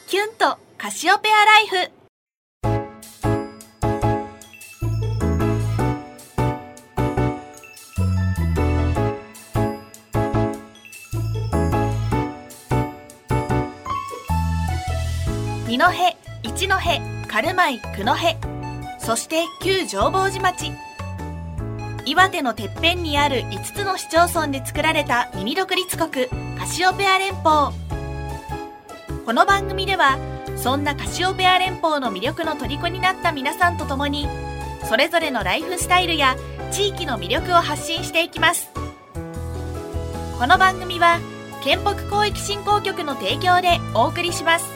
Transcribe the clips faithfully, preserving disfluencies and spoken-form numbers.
キュンとカシオペアライフ。二戸、一戸、軽米、九戸、そして旧浄法寺町。岩手のてっぺんにあるいつつの市町村で作られたミニ独立国カシオペア連邦。この番組ではそんなカシオペア連邦の魅力の虜になった皆さんと共に、それぞれのライフスタイルや地域の魅力を発信していきます。この番組は県北広域振興局の提供でお送りします。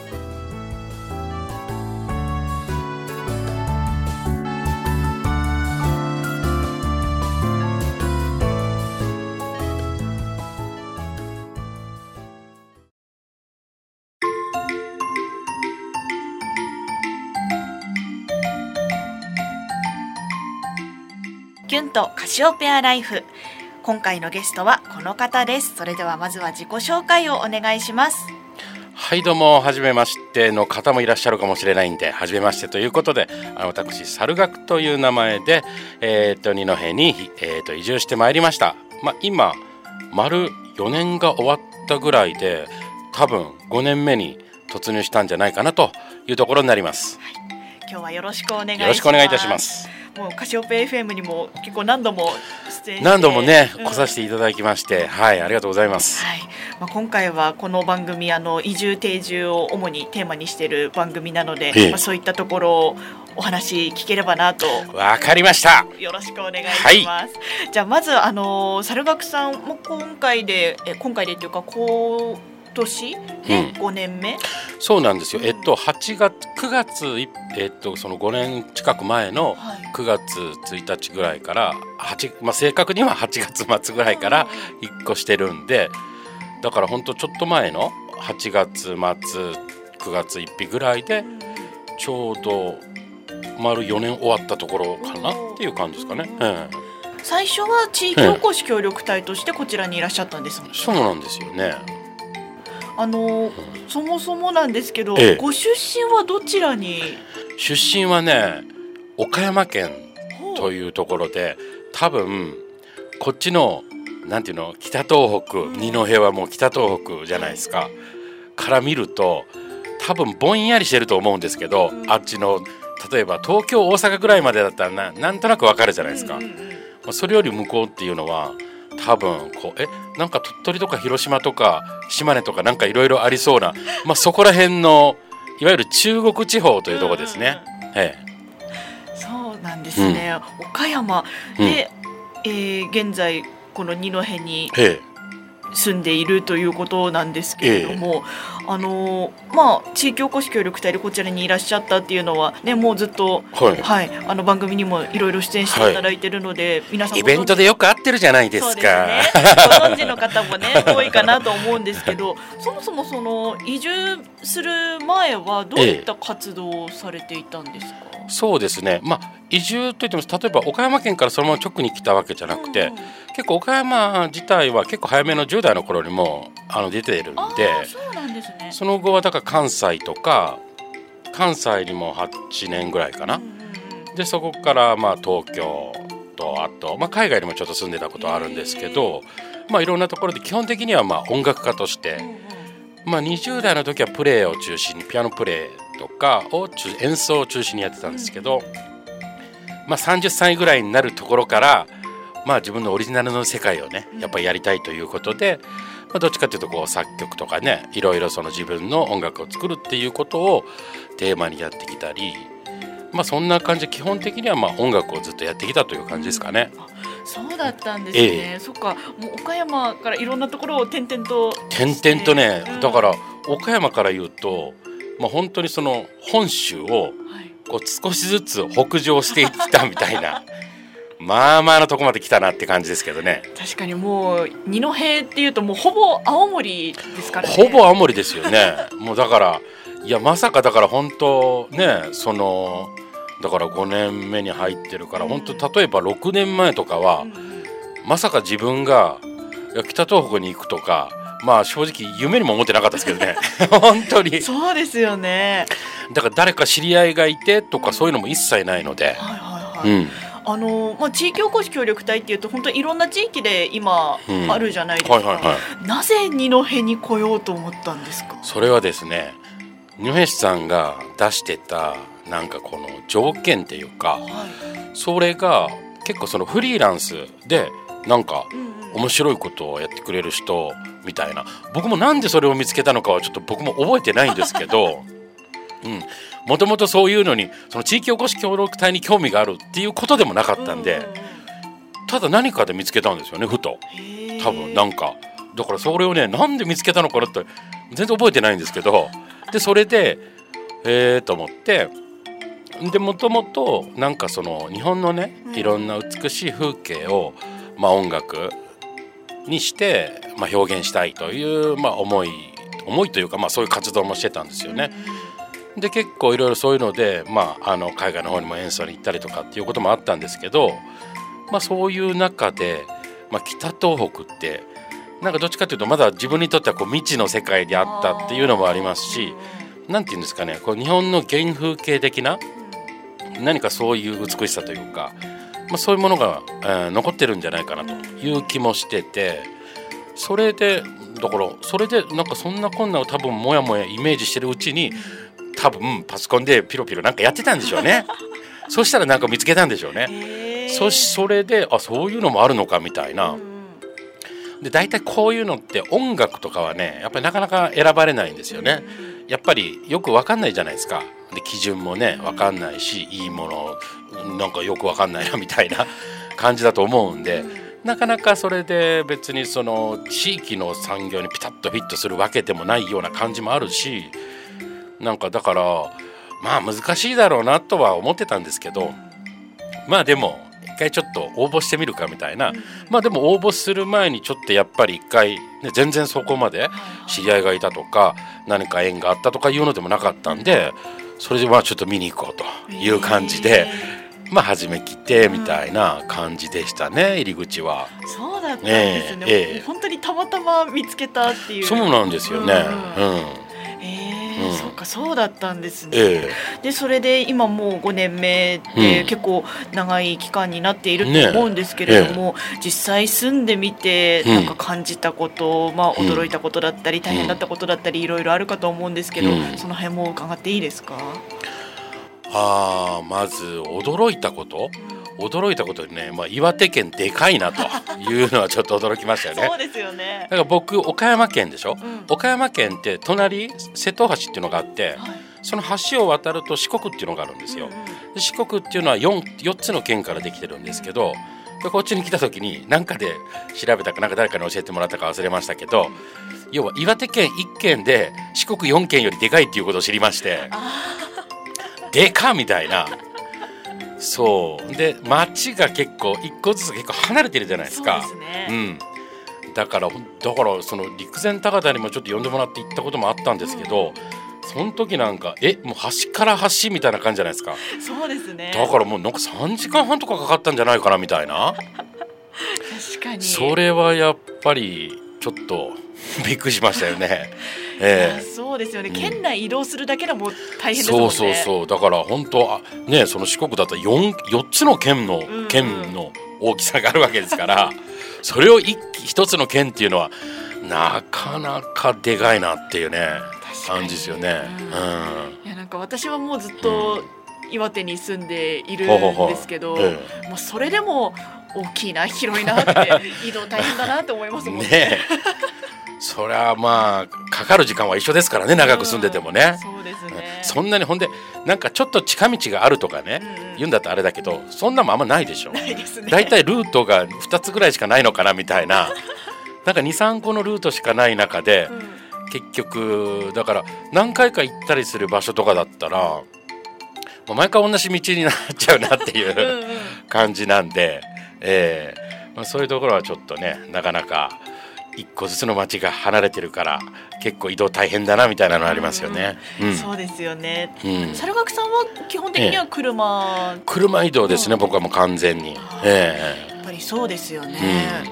キュンとカシオペアライフ。今回のゲストはこの方です。それではまずは自己紹介をお願いします。 はい、どうも、はじめましての方もいらっしゃるかもしれないんで、はじめましてということで、あの私猿楽という名前で、えー、と二戸に、えー、と移住してまいりました。まあ、今丸よねんが終わったぐらいで、多分ごねんめに突入したんじゃないかなというところになります。 はい、今日はよろしくお願いします。 よろしくお願いいたします。 もうカシオペ エフエム にも結構何度も出演して何度もね、 うん、 来させていただきまして、はい、ありがとうございます。 はい、まあ、今回はこの番組、あの移住定住を主にテーマにしている番組なので、 ええ、 まあ、そういったところをお話聞ければなと。 わかりました。 よろしくお願いします。はい、じゃあまずあの猿楽さんも今回でえ今回でというか今年でごねんめ、うん、 そうなんですよ。えっとはちがつくがつ、えっとそのごねん近く前のくがつついたちぐらいからはち、まあ、正確にははちがつまつぐらいから引っ越してるんで、だから本当ちょっと前のはちがつまつくがつついたちぐらいでちょうど丸よねん終わったところかなっていう感じですかね。うん、 最初は地域おこし協力隊としてこちらにいらっしゃったんですもんね。 そうなんですよね。 あの、うん、そもそもなんですけど、 ええ、 ご出身はどちらに？ 出身はね、岡山県というところで、多分こっちのなんていうの、北東北、うん、二戸はもう北東北じゃないですか、から見ると多分ぼんやりしてると思うんですけど、うん、あっちの例えば東京大阪ぐらいまでだったら な, なんとなくわかるじゃないですか、うんうんうん、まあ、それより向こうっていうのは多分こうえなんか鳥取とか広島とか島根とかなんかいろいろありそうな、まあ、そこら辺のいわゆる中国地方というところですね。うんうんうん、ええ、そうなんですね。うん、岡山で、うん、えー、現在この二戸に住んでいるということなんですけれども、ええ、あのまあ、地域おこし協力隊でこちらにいらっしゃったっていうのは、ね、もうずっと、はいはい、あの番組にもいろいろ出演していただいているので、はい、皆さんイベントでよく会ってるじゃないですか。 そうですね、ご存知の方も、ね、多いかなと思うんですけど、そもそもその移住する前はどういった活動をされていたんですか？ ええ、そうですね、まあ、移住といっても例えば岡山県からそのまま直に来たわけじゃなくて、うんうん、結構岡山自体は結構早めのじゅう代の頃にもあの出ているんで、 そうなんですね。 その後はだから関西とか関西にもはちねんぐらいかな、うんうん、でそこからまあ東京とあと、まあ、海外にもちょっと住んでたことはあるんですけど、まあ、いろんなところで基本的にはまあ音楽家として、うんうん、まあ、にじゅう代の時はプレーを中心にピアノプレーとかを演奏を中心にやってたんですけど、まあ、さんじゅっさいぐらいになるところから、まあ、自分のオリジナルの世界をねやっぱりやりたいということで、まあ、どっちかというとこう作曲とかね、いろいろその自分の音楽を作るっていうことをテーマにやってきたり、まあ、そんな感じで基本的にはまあ音楽をずっとやってきたという感じですかね。 そうだったんですね。ええ、そっか、もう岡山からいろんなところを転々と転々とね、うん、だから岡山から言うと、まあ、本当にその本州をこう少しずつ北上していったみたいなまあまあのとこまで来たなって感じですけどね。 確かにもう二戸っていうともうほぼ青森ですからね。 ほぼ青森ですよねもうだからいやまさかだから本当ね、そのだからごねんめに入ってるから、本当例えばろくねんまえとかは、うん、まさか自分が北東北に行くとかまあ正直夢にも思ってなかったですけどね本当にそうですよね。 だから誰か知り合いがいてとかそういうのも一切ないので、はいはいはい、うん、 あのまあ、地域おこし協力隊っていうと本当にいろんな地域で今あるじゃないですか、うんはいはいはい、なぜ二戸に来ようと思ったんですか？ それはですね、二戸市さんが出してたなんかこの条件っていうか、はい、それが結構そのフリーランスでなんか面白いことをやってくれる人みたいな、僕もなんでそれを見つけたのかはちょっと僕も覚えてないんですけどうん、もともとそういうのにその地域おこし協力隊に興味があるっていうことでもなかったんで、ただ何かで見つけたんですよね、ふと。多分なんかだからそれをね、なんで見つけたのかなって全然覚えてないんですけど、でそれでえーと思って、でもともとなんかその日本のねいろんな美しい風景を、まあ、音楽にして、まあ、表現したいという、まあ、思い思いというか、まあ、そういう活動もしてたんですよね。で結構いろいろそういうので、まあ、あの海外の方にも演奏に行ったりとかっていうこともあったんですけど、まあ、そういう中で、まあ、北東北ってなんかどっちかというとまだ自分にとってはこう未知の世界であったっていうのもありますし、なんていうんですかね、こう日本の原風景的な何かそういう美しさというか、まあ、そういうものが、えー、残ってるんじゃないかなという気もしてて、それでだからそれでなんかそんなこんなを多分もやもやイメージしてるうちに多分パソコンでピロピロなんかやってたんでしょうねそしたらなんか見つけたんでしょうね。そそれであそういうのもあるのかみたいな。で大体こういうのって音楽とかはねやっぱりなかなか選ばれないんですよね。やっぱりよく分かんないじゃないですか。で基準もね分かんないし、いいものなんかよく分かんないなみたいな感じだと思うんで、なかなかそれで別にその地域の産業にピタッとフィットするわけでもないような感じもあるし、なんかだからまあ難しいだろうなとは思ってたんですけど、まあでも一回ちょっと応募してみるかみたいな、まあでも応募する前にちょっとやっぱり一回、ね、全然そこまで知り合いがいたとか何か縁があったとかいうのでもなかったんで、それでまあちょっと見に行こうという感じで、まあ初め来てみたいな感じでしたね、入り口は。 そうだったんですね、えーえー、本当にたまたま見つけたっていう。 そうなんですよね、うん、うんうん、そうかそうだったんですね、 ええ、でそれで今もうごねんめで結構長い期間になっていると思うんですけれども、ねえ、実際住んでみてなんか感じたこと、うん、まあ、驚いたことだったり大変だったことだったりいろいろあるかと思うんですけど、うん、その辺も伺っていいですか？ あまず驚いたこと、驚いたことにね、まあ、岩手県でかいなというのはちょっと驚きましたよね。 そうですよね。 だから僕岡山県でしょ、うん、岡山県って隣瀬戸橋っていうのがあって、はい、その橋を渡ると四国っていうのがあるんですよ、うんうん、で四国っていうのは 4, 4つの県からできてるんですけど、でこっちに来た時に何かで調べたかなんか誰かに教えてもらったか忘れましたけど、うん、要は岩手県いっ県で四国よん県よりでかいっていうことを知りまして、でかみたいな。そうで町が結構一個ずつ結構離れてるじゃないですか。 そうですね、 うん、だからだからその陸前高田にもちょっと呼んでもらって行ったこともあったんですけど、うん、その時なんかえもう端から端みたいな感じじゃないですか。 そうですね。 だからもうなんかさんじかんはんとかかかったんじゃないかなみたいな確かにそれはやっぱりちょっとびっくりしましたよねえー、 そうですよね、うん、県内移動するだけでも大変ですもんね。そうそうそう、だから本当ね、その四国だったら 4, 4つの県の、うんうん、県の大きさがあるわけですからそれを一つの県っていうのはなかなかでかいなっていうね感じですよね、うんうん、 いやなんか私はもうずっと岩手に住んでいるんですけど、うんええ、もうそれでも大きいな広いなって移動大変だなって思いますもんねねそりゃまあかかる時間は一緒ですからね、長く住んでてもね、 うん、そうですね。 そんなにほんでなんかちょっと近道があるとかね、うんうん、言うんだったらあれだけどそんなもあんまないでしょ。 ないですね。 だいたいルートがふたつぐらいしかないのかなみたいななんか にさんこのルートしかない中で、うん、結局だから何回か行ったりする場所とかだったらもう毎回同じ道になっちゃうなっていううん、うん、感じなんで、えーまあ、そういうところはちょっとねなかなか一個ずつの町が離れてるから結構移動大変だなみたいなのありますよね、 うんうん、そうですよね、うん、猿垣さんは基本的には車、 ええ、車移動ですね、うん、僕はもう完全に、 ええ、やっぱりそうですよね、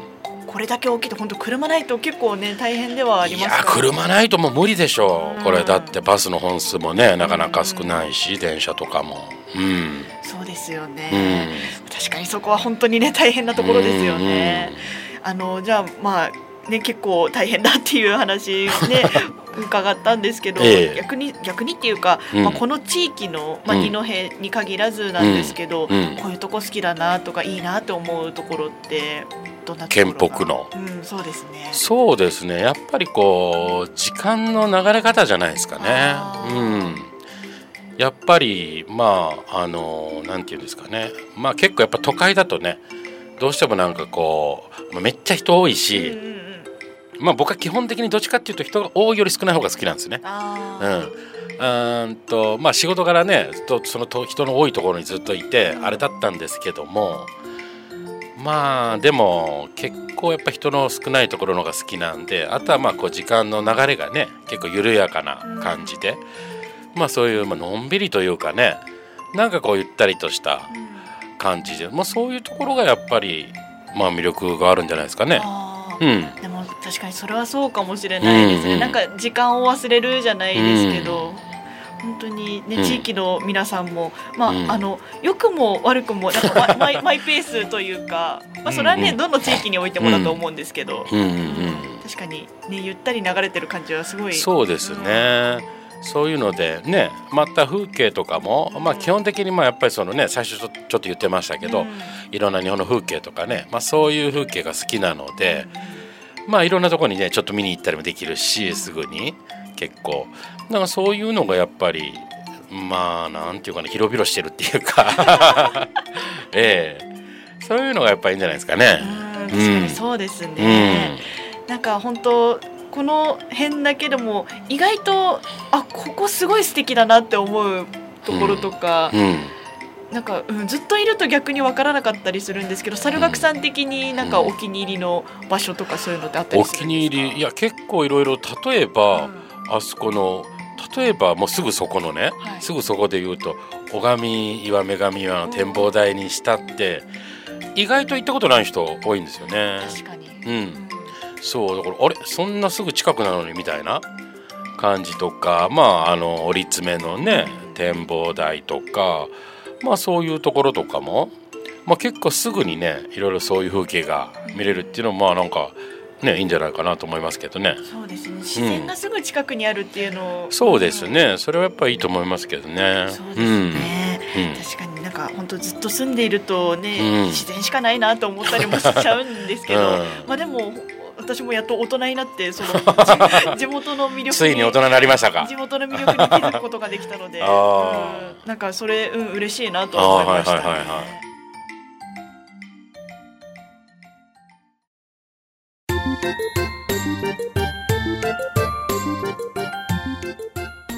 これだけ大きいと本当車ないと結構ね大変ではありますから。 いや車ないともう無理でしょう、うん、これだってバスの本数もねなかなか少ないし、うん、電車とかも、うん、 そうですよね、うん、確かにそこは本当にね大変なところですよね、うん、あのじゃあまあね結構大変だっていう話ね伺ったんですけど、ええ、逆に逆にっていうか、うんまあ、この地域の、まあ、二戸に限らずなんですけど、うんうん、こういうとこ好きだなとかいいなと思うところってどんなところが？ 県北の、 うん、そうですね。 そうですね。やっぱりこう時間の流れ方じゃないですかね。うん、やっぱりまああのなんていうんですかね。まあ結構やっぱ都会だとねどうしてもなんかこうめっちゃ人多いし。うんうんうんまあ、僕は基本的にどっちかっていうと人が多いより少ない方が好きなんですね。あ、うん、うんとまあ仕事柄ねとそのと人の多いところにずっといてあれだったんですけどもまあでも結構やっぱ人の少ないところの方が好きなんであとはまあこう時間の流れがね結構緩やかな感じで、うん、まあそういうまあのんびりというかねなんかこうゆったりとした感じで、まあ、そういうところがやっぱりまあ魅力があるんじゃないですかね。うん、 でも確かにそれはそうかもしれないですね、うんうん、なんか時間を忘れるじゃないですけど、うん、本当に、ね、地域の皆さんも、まあうん、あの良くも悪くもなんかマイ、マイペースというか、まあ、それはね、うんうん、どの地域においてもだと思うんですけど、うんうんうん、確かに、ね、ゆったり流れてる感じはすごいそうですね、うん、そういうのでねまた風景とかも、まあ、基本的にまあやっぱりそのね最初ちょっと言ってましたけど、うん、いろんな日本の風景とかね、まあ、そういう風景が好きなので、うん、まあいろんなところにねちょっと見に行ったりもできるしすぐに結構だからそういうのがやっぱりまあなんていうかね広々してるっていうかええそういうのがやっぱりいいんじゃないですかね。 うん確かにそうですね、うん、なんか本当この辺だけでも意外とあここすごい素敵だなって思うところとか、うんうんなんかうん、ずっといると逆に分からなかったりするんですけど猿楽さん的になんかお気に入りの場所とかそういうのってあったりするんですか？お気に入りいや結構いろいろ例えば、うん、あそこの例えばもうすぐそこのね、はい、すぐそこで言うと小上岩女神岩の展望台にしたって意外と行ったことない人多いんですよね。 確かに、 うん、そうだからあれそんなすぐ近くなのにみたいな感じとかまああの折り詰めのね展望台とかまあそういうところとかも、まあ、結構すぐにねいろいろそういう風景が見れるっていうのもまあなんかねいいんじゃないかなと思いますけどね。 そうですね自然がすぐ近くにあるっていうのを、 うん、そうですねそれはやっぱりいいと思いますけどね。 そうですね、うん、確かになんか本当ずっと住んでいるとね、うん、自然しかないなと思ったりもしちゃうんですけど、うん、まあでも私もやっと大人になってその地元の魅力についに大人になりましたか。 地元の魅力に気づくことができたのであ、うん、なんかそれ、うん、嬉しいなと思いましたね。はいはいはいはい、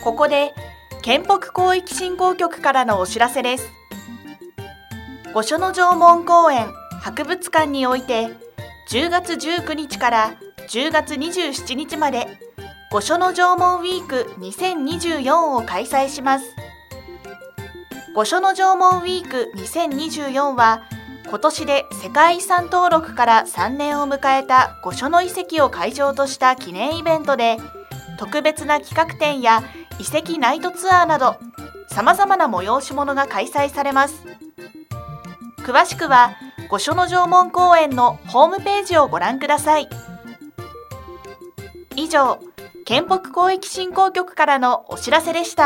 ここで県北広域振興局からのお知らせです。御所野城門公園博物館においてじゅうがつじゅうくにちからじゅうがつにじゅうしちにちまで御所野城門ウィークにせんにじゅうよんを開催します。御所野城門ウィークにせんにじゅうよんは今年で世界遺産登録からさんねんを迎えた御所野遺跡を会場とした記念イベントで特別な企画展や遺跡ナイトツアーなどさまざまな催し物が開催されます。詳しくは御所野城門公園のホームページをご覧ください。以上、県北広域振興局からのお知らせでした。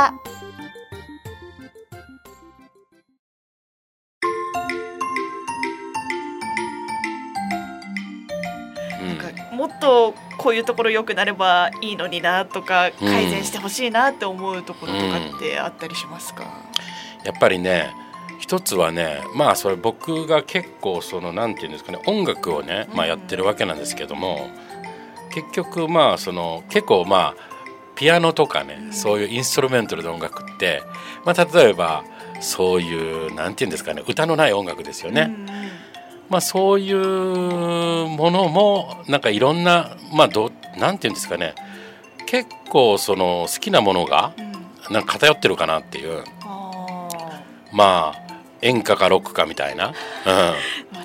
なんかもっとこういうところ良くなればいいのになとか、改善してほしいなって思うところとかってあったりしますか？ うん、やっぱりね一つはねまあそれ僕が結構そのなんていうんですかね音楽をね、まあ、やってるわけなんですけども、うん、結局まあその結構まあピアノとかね、うん、そういうインストルメンタルの音楽って、まあ、例えばそういうなんていうんですかね歌のない音楽ですよね、うんまあ、そういうものもなんかいろんなまあどなんていうんですかね結構その好きなものがなんか偏ってるかなっていう、うん、まあ演歌かロックかみたいな、うんまあ、確かに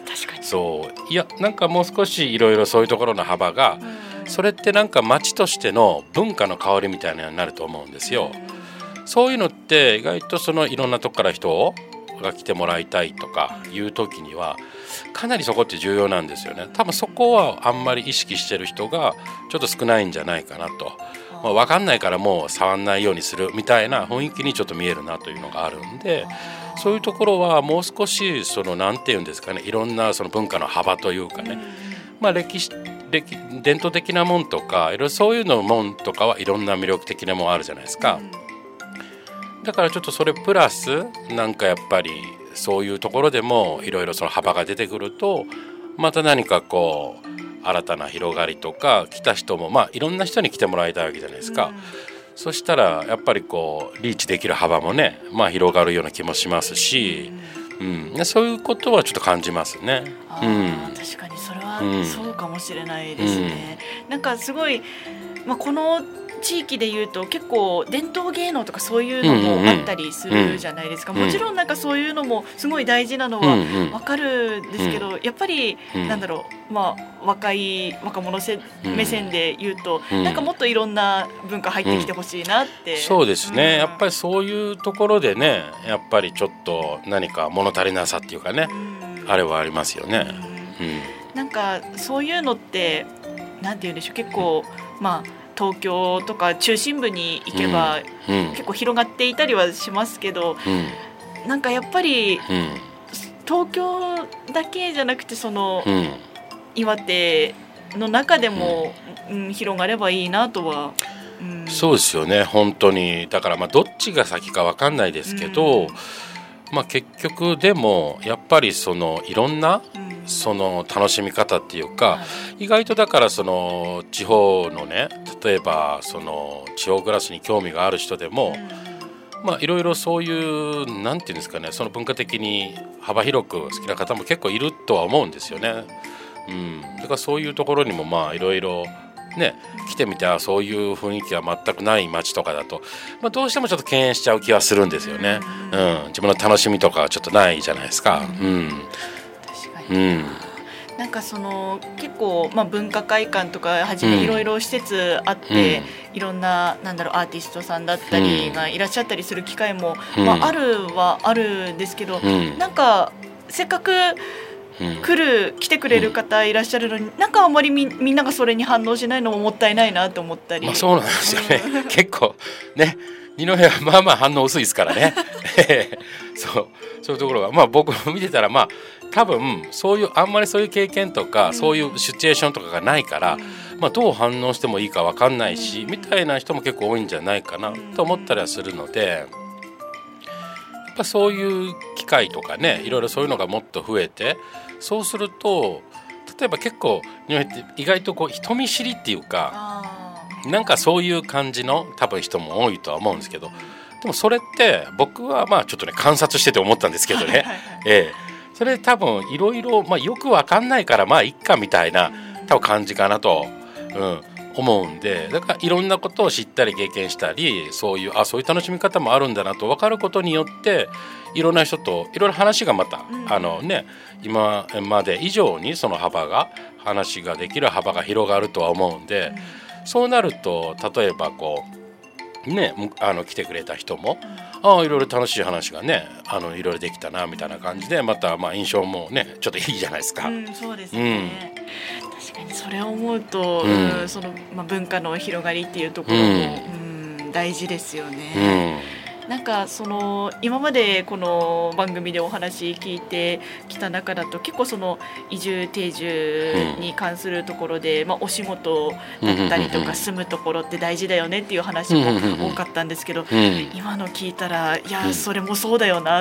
そういやなんかもう少しいろいろそういうところの幅が、うん、それってなんか街としての文化の香りみたいなのになると思うんですよ、うん、そういうのって意外とそのいろんなとこから人が来てもらいたいとかいう時にはかなりそこって重要なんですよね。多分そこはあんまり意識してる人がちょっと少ないんじゃないかなと、まあ、分かんないからもう触んないようにするみたいな雰囲気にちょっと見えるなというのがあるんで、そういうところはもう少しそのなんていうんですかね、いろんなその文化の幅というかね、まあ、歴史歴伝統的なもんとかいろいろそういうのもんとかはいろんな魅力的なもんあるじゃないですか。だからちょっとそれプラスなんかやっぱりそういうところでもいろいろその幅が出てくるとまた何かこう新たな広がりとか来た人もまあいろんな人に来てもらいたいわけじゃないですか、うん、そしたらやっぱりこうリーチできる幅もね、まあ、広がるような気もしますし、うんうん、そういうことはちょっと感じますね。 あ、うん、確かにそれはそうかもしれないですね、うん、なんかすごい、まあ、この地域でいうと結構伝統芸能とかそういうのもあったりするじゃないですか、うんうん、もちろんなんかそういうのもすごい大事なのは分かるんですけど、うんうん、やっぱりなんだろう、まあ、若い若者せ目線で言うと、うん、なんかもっといろんな文化入ってきてほしいなって、 うん、そうですね、うん、やっぱりそういうところでねやっぱりちょっと何か物足りなさっていうかね、うん、あれはありますよね、うんうん、 なんかそういうのってなんて言うんでしょう、結構まあ東京とか中心部に行けば、うん、結構広がっていたりはしますけど、うん、なんかやっぱり、うん、東京だけじゃなくてその、うん、岩手の中でも、うんうん、広がればいいなとは、うん、 そうですよね本当に。だからまあどっちが先か分かんないですけど、うんまあ、結局でもやっぱりそのいろんな、うんその楽しみ方っていうか、はい、意外とだからその地方のね例えばその地方暮らしに興味がある人でも、うん、まあいろいろそういうなんていうんですかねその文化的に幅広く好きな方も結構いるとは思うんですよね、うん、だからそういうところにもまあいろいろね来てみてはそういう雰囲気が全くない街とかだと、まあ、どうしてもちょっと敬遠しちゃう気はするんですよね、うん、自分の楽しみとかはちょっとないじゃないですか、うんうん、なんかその結構、まあ、文化会館とかはじめいろいろ施設あって、うん、いろんな、なんだろうアーティストさんだったりがいらっしゃったりする機会も、うんまあ、あるはあるんですけど、うん、なんかせっかく来る、来てくれる方いらっしゃるのになんかあんまり み, みんながそれに反応しないのももったいないなと思ったり、 まあ、そうなんですよね、うん、結構ね二戸はまあまあ反応薄いですからねそう、そういうところがまあ僕も見てたらまあ多分そういうあんまりそういう経験とか、うん、そういうシチュエーションとかがないから、うんまあ、どう反応してもいいか分かんないし、うん、みたいな人も結構多いんじゃないかなと思ったりはするので、やっぱそういう機会とかねいろいろそういうのがもっと増えて、そうすると例えば結構意外とこう人見知りっていうかなんかそういう感じの多分人も多いとは思うんですけど、でもそれって僕はまあちょっとね観察してて思ったんですけどね、ええ、それ多分いろいろよく分かんないからまあいっかみたいな多分感じかなと、うん、思うんで、だからいろんなことを知ったり経験したりそういうあそういう楽しみ方もあるんだなと分かることによっていろんな人といろいろ話がまた、うん、あのね今まで以上にその幅が話ができる幅が広がるとは思うんで、うん、そうなると例えばこうねあの来てくれた人も、うん、ああいろいろ楽しい話がねあのいろいろできたなみたいな感じでまたまあ印象もねちょっといいじゃないですか、 うん、そうですね、うん、確かにそれを思うと、うん、そのまあ、文化の広がりっていうところも、うんうん、大事ですよね、うん、なんかその今までこの番組でお話聞いてきた中だと結構その移住定住に関するところで、うんまあ、お仕事だったりとか住むところって大事だよねっていう話も多かったんですけど、うん、今の聞いたらいやそれもそうだよなって、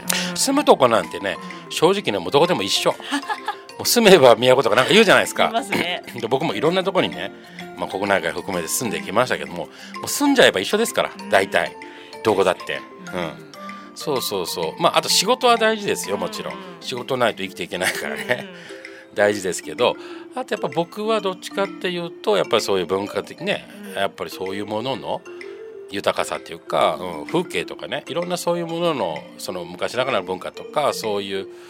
うんうん、住むとこなんてね正直ねもうどこでも一緒もう住めば都とかなんか言うじゃないですか。 言いますね。 で僕もいろんなところにね、まあ、国内外含めて住んできましたけども、もう住んじゃえば一緒ですから大体どこだって、うん、そうそうそう、まあ、あと仕事は大事ですよもちろん仕事ないと生きていけないからね大事ですけど、あとやっぱ僕はどっちかっていうとやっぱりそういう文化的ねやっぱりそういうものの豊かさっていうか、うん、風景とかねいろんなそういうもののその昔ながらの文化とかそういう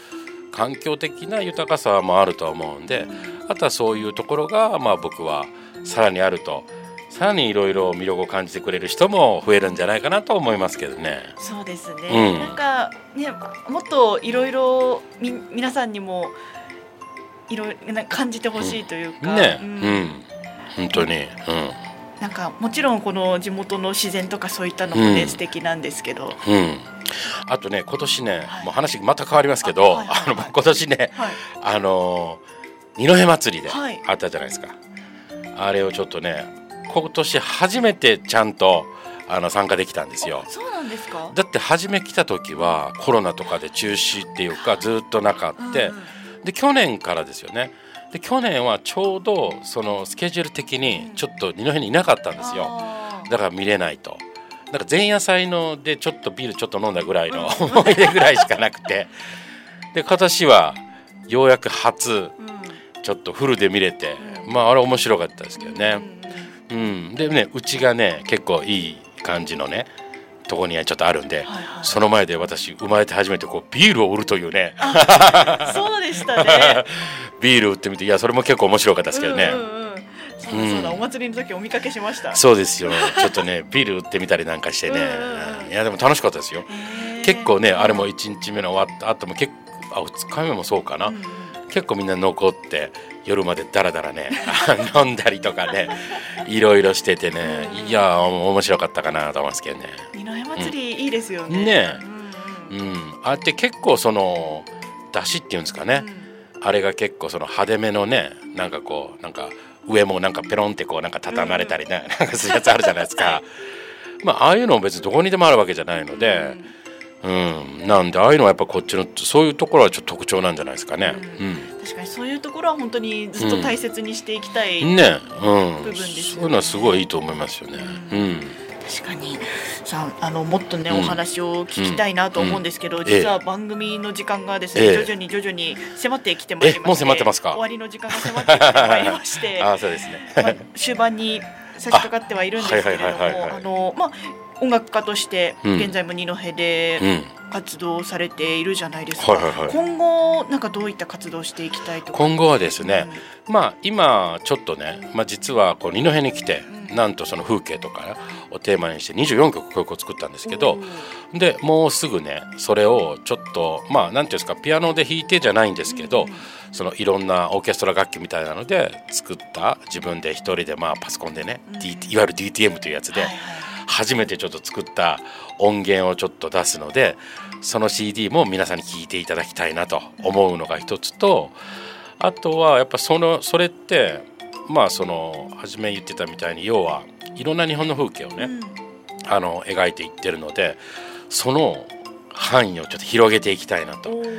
環境的な豊かさもあるとは思うんで、あとはそういうところが、まあ、僕はさらにあるとさらにいろいろ魅力を感じてくれる人も増えるんじゃないかなと思いますけどね。 そうですね、 うん、 なんかねもっといろいろ皆さんにもいろいろ感じてほしいというか、 うん、ね、 うんうん、本当に、うん、 なんかもちろんこの地元の自然とかそういったのもね、うん、素敵なんですけど、 うん、あとね今年ね、はい、もう話また変わりますけど、あ、はいはいはい、あの今年ね、はい、あの二戸祭りであったじゃないですか、はい、あれをちょっとね今年初めてちゃんとあの参加できたんですよ。 そうなんですか。 だって初め来た時はコロナとかで中止っていうかずっとなかって、うんうん、で去年からですよね。で去年はちょうどそのスケジュール的にちょっと二戸にいなかったんですよ。だから見れないと。なんか前夜祭のでちょっとビールちょっと飲んだぐらいの思い出ぐらいしかなくて、で今年はようやく初ちょっとフルで見れて、まああれ面白かったですけどね、うん、でねうちがね結構いい感じのねとこにはちょっとあるんで、はいはい、その前で私生まれて初めてこうビールを売るというねそうでしたねビール売ってみて、いやそれも結構面白かったですけどね、うんうんうん、 そうだそうだ、うん、お祭りの時お見かけしました。 そうですよちょっとねビール売ってみたりなんかしてねうん、いやでも楽しかったですよ。結構ねあれもいちにちめの終わった後も結構あふつかめもそうかな、うん、結構みんな残って夜までダラダラね飲んだりとかねいろいろしててね、いや面白かったかなと思いますけどね。 二戸祭り、うん、いいですよね。 ね、うんうん、あって結構その出汁っていうんですかね、うん、あれが結構その派手めのねなんかこうなんか上もなんかペロンってこうなんか畳まれたりね、うん、なんかするやつあるじゃないですかまあああいうのも別にどこにでもあるわけじゃないので、うんうん、なんでああいうのはやっぱこっちのそういうところはちょっと特徴なんじゃないですかね、うんうん、 確かにそういうところは本当にずっと大切にしていきたい、 うんねうん、 部分ですよね。 そういうのはすごいいいと思いますよね、うんうん、 確かにさあのもっとね、うん、お話を聞きたいなと思うんですけど、うん、実は番組の時間がですね、ええ、徐々に徐々に迫ってきてまいりまして、 もう迫ってますか。 終わりの時間が迫ってきてまいりましてあそうですね、 まあ、終盤に差し掛かってはいるんですけれども、あのまあ音楽家として現在も二戸で活動されているじゃないですか、うんはいはいはい、今後なんかどういった活動をしていきたいとか。 今後はですね、うん、まあ今ちょっとね、まあ、実はこう二戸に来て、うん、なんとその風景とかをテーマにしてにじゅうよんきょく曲を作ったんですけど、でもうすぐねそれをちょっとまあなんていうんですかピアノで弾いてじゃないんですけど、うん、そのいろんなオーケストラ楽器みたいなので作った自分で一人でまあパソコンでね、うん、D、いわゆる ディーティーエム というやつで、はいはい、初めてちょっと作った音源をちょっと出すので、その シーディー も皆さんに聴いていただきたいなと思うのが一つと、あとはやっぱそのそれってまあその初め言ってたみたいに要はいろんな日本の風景をね、うん、あの描いていってるので、その範囲をちょっと広げていきたいなと、うん、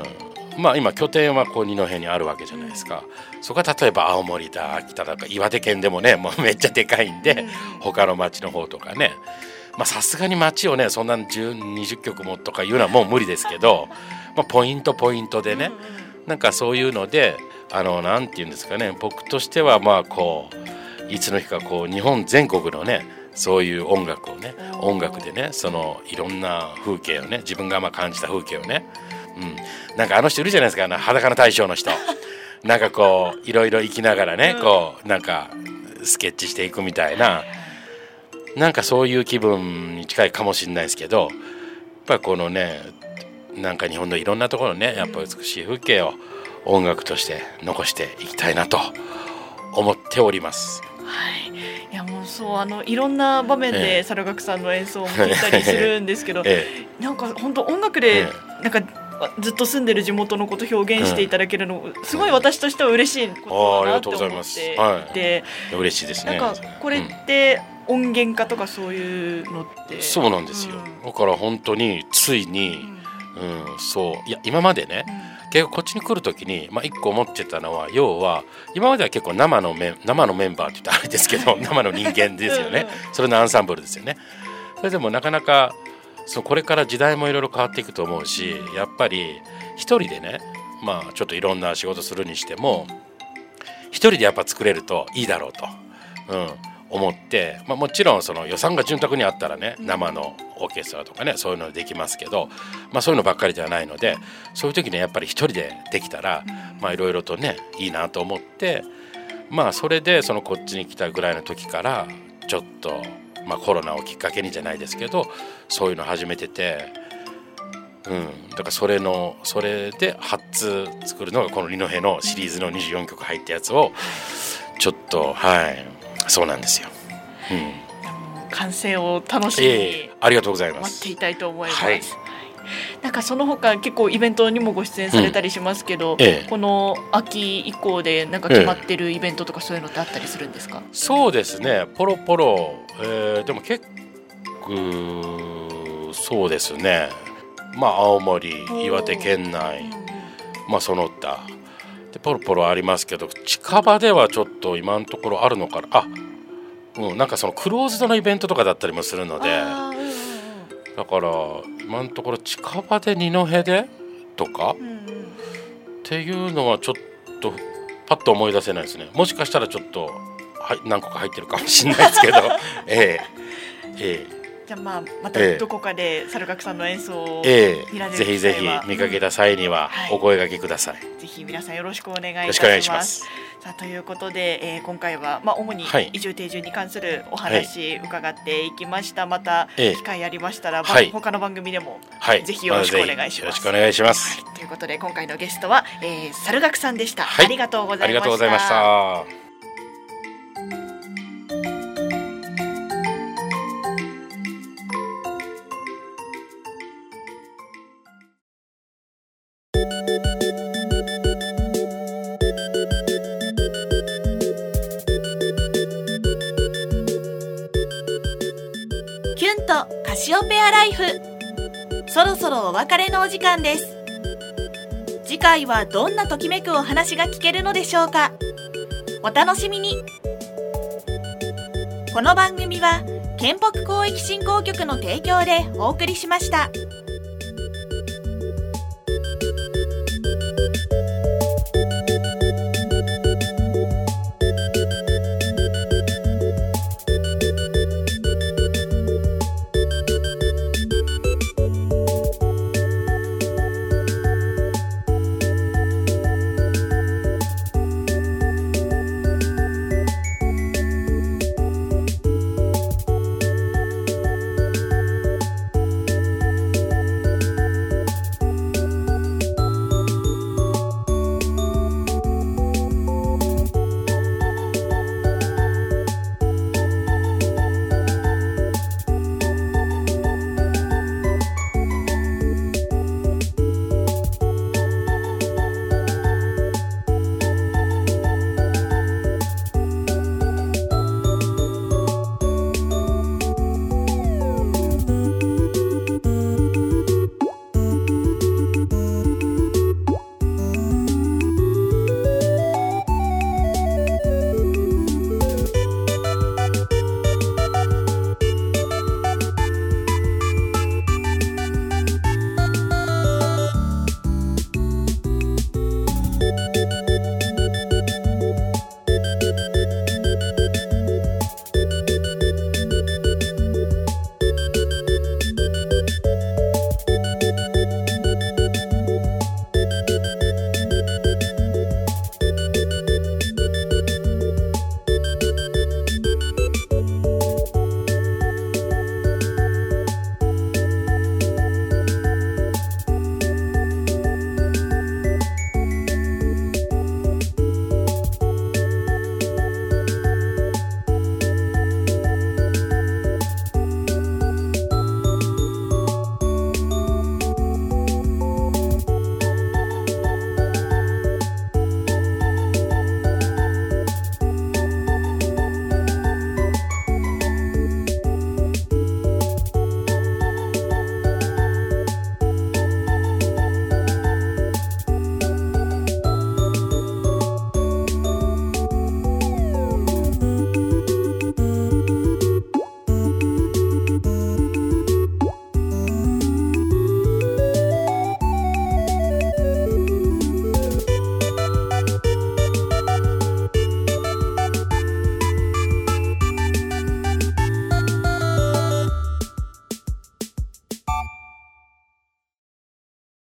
まあ今拠点はこう二戸にあるわけじゃないですか、うん、そこは例えば青森だ秋田だか岩手県でもねもうめっちゃでかいんで、うん、他の町の方とかね、まあさすがに町をねそんなじゅう、にじゅっきょくもとかいうのはもう無理ですけど、まあ、ポイントポイントでね、うん、なんかそういうのであのなんていうんですかね、僕としてはまあこういつの日かこう日本全国のねそういう音楽をね音楽でねそのいろんな風景をね自分がまあ感じた風景をね、うん、なんかあの人いるじゃないですか、あの裸の大将の人なんかこういろいろ生きながらね、うん、こうなんかスケッチしていくみたいな、なんかそういう気分に近いかもしれないですけど、やっぱりこのねなんか日本のいろんなところねやっぱ美しい風景を音楽として残していきたいなと思っております。 はい、いやもうそうあのいろんな場面で猿楽さんの演奏を聞いたりするんですけど、ええ、なんか本当音楽でなんかずっと住んでる地元のことを表現していただけるの、すごい私としては嬉しいことだなって思っていて、 はい、嬉しいですね。 なんかこれって音源化とかそういうのって、うん、 そうなんですよ、うん、だから本当についに、うんうん、そういや今までね、うん、結構こっちに来るときに、まあ、一個思ってたのは要は今までは結構生のメン、生のメンバーって言ったらあれですけど生の人間ですよねそれのアンサンブルですよね。それでもなかなかそうこれから時代もいろいろ変わっていくと思うし、やっぱり一人でねまあちょっといろんな仕事するにしても一人でやっぱ作れるといいだろうと、うん、 思って、まあ、もちろんその予算が潤沢にあったらね、生のオーケストラとかねそういうのできますけど、まあ、そういうのばっかりではないので、そういう時にやっぱり一人でできたらいろいろとねいいなと思って、まあそれでそのこっちに来たぐらいの時からちょっと、まあ、コロナをきっかけにじゃないですけどそういうの始めてて、うん、だからそれのそれで初作るのがこの二戸のシリーズのにじゅうよんきょく入ったやつをちょっとはいそうなんですよ、うん、 完成を楽しみに、 えー、ありがとうございます。 待っていたいと思います、 はい、 なんかその他結構イベントにもご出演されたりしますけど、うんええ、この秋以降でなんか決まってるイベントとかそういうのってあったりするんですか？ ええ、そうですねポロポロ、えー、でも結構そうですねまあ青森岩手県内、まあその他でポロポロありますけど近場ではちょっと今のところあるのかなあ、うん、なんかそのクローズドのイベントとかだったりもするのでだから今のところ近場で二戸でとか、うんうん、っていうのはちょっとパッと思い出せないですね。もしかしたらちょっとはい何個か入ってるかもしれないですけどええええじゃあまあまたどこかで猿楽さんの演奏を見られる機会は、ええ、 ぜひぜひ見かけた際にはお声掛けください、 うんはい、ぜひ皆さんよろしくお願いいたします。よろしくお願いします。さあということで、えー、今回は、まあ、主に移住定住に関するお話伺っていきました、はい、また機会ありましたら、はい、他の番組でも、はい、ぜひよろしくお願いします、 よろしくお願いします、 はい、ということで今回のゲストは、えー、猿楽さんでした、はい、ありがとうございました。 ありがとうございました。 キュンとカシオペアライフ、そろそろお別れのお時間です。次回はどんなときめくお話が聞けるのでしょうか。お楽しみに。この番組は県北広域振興局の提供でお送りしました。